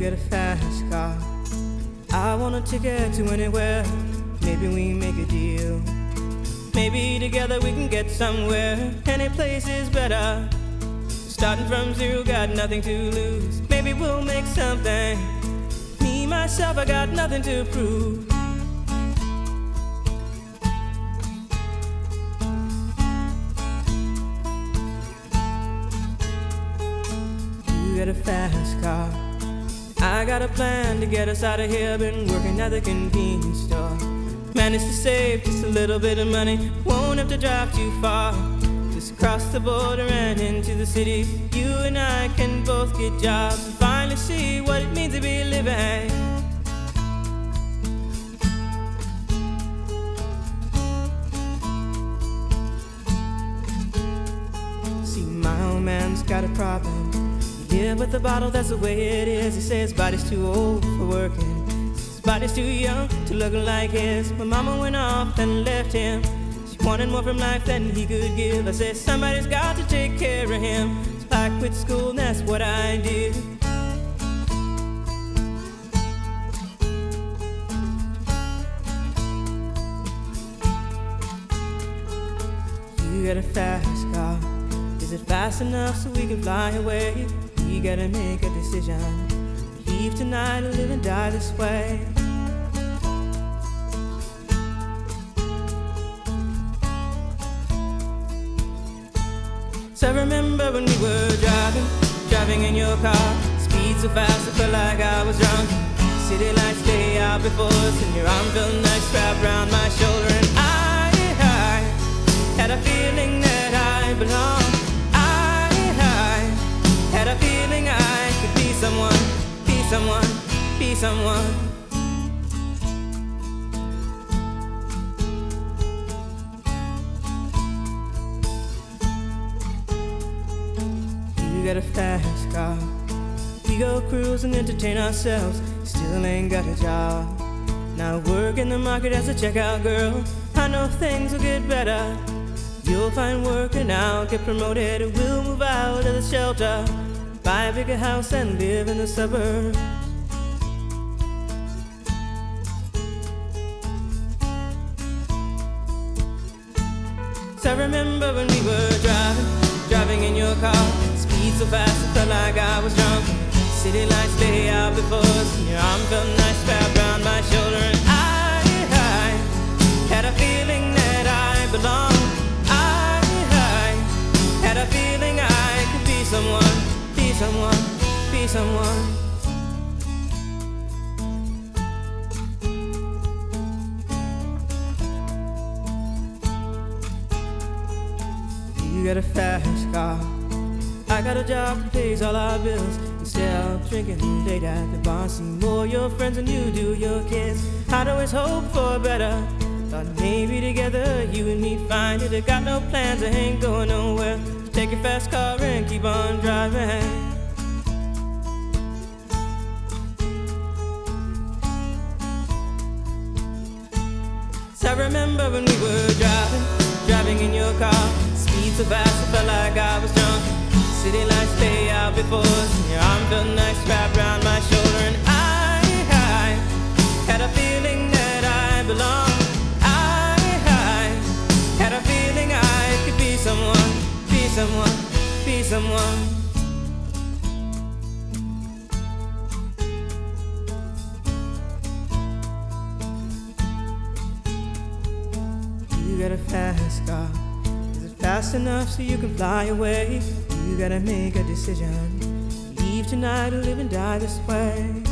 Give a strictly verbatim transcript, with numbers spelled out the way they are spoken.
get a fast car. I want a ticket to anywhere. Maybe we make a deal. Maybe together we can get somewhere. Any place is better. Starting from zero, got nothing to lose. Maybe we'll make something. Me, myself, I got nothing to prove. You got a fast car. I got a plan to get us out of here. Been working at the convenience store. Managed to save just a little bit of money. Won't have to drive too far. Just cross the border and into the city. You and I can both get jobs and finally see what it means to be living. See, my old man's got a problem. He live with the bottle, that's the way it is. He says his body's too old for working. His body's too young to look like his. My mama went off and left him. She wanted more from life than he could give. I said somebody's got to take care of him. So I quit school and that's what I did. You got a fast car. Is it fast enough so we can fly away? We gotta make a decision. Leave tonight or live and die this way. So I remember when we were driving, driving in your car. Speed so fast I felt like I was drunk. City lights lay out before us, and your arm felt nice wrapped around my shoulder. And I, I had a feeling that I belonged. I, I had a feeling I could be someone, be someone, be someone. You got a fast car. We go cruise and entertain ourselves. Still ain't got a job. Now work in the market as a checkout girl. I know things will get better. You'll find work and I'll get promoted. We'll move out of the shelter, buy a bigger house and live in the suburbs. So I remember when we were driving, driving in your car. Speed so fast I felt like I was drunk. City lights lay out before us, and your arm felt nice wrapped around my shoulder. And I, I had a feeling that I belonged. I, I had a feeling I could be someone, be someone, be someone. You got a fast car. I got a job that pays all our bills. Instead of drinking late at the bar, see more your friends than you do your kids. I'd always hope for better. Thought maybe together you and me find it. I got no plans, I ain't going nowhere. So take your fast car and keep on driving. So I remember when we were driving, driving in your car. Speed so fast I felt like I was drunk. City lights lay out before us, and your arm felt nice wrapped around my shoulder. And I, I had a feeling that I belonged. I, I had a feeling I could be someone, be someone, be someone. You got a fast car. Is it fast enough so you can fly away? You gotta make a decision. Leave tonight or live and die this way.